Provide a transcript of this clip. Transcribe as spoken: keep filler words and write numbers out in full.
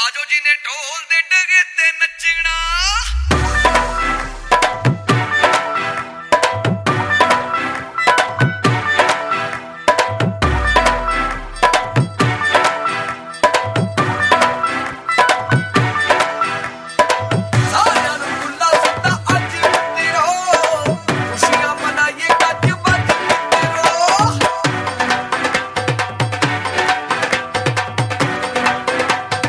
ਆਜੋ ਜੀ ਨੇ ਢੋਲ ਦੇ ਡਗੇ ਤੇ ਨੱਚਣਾ।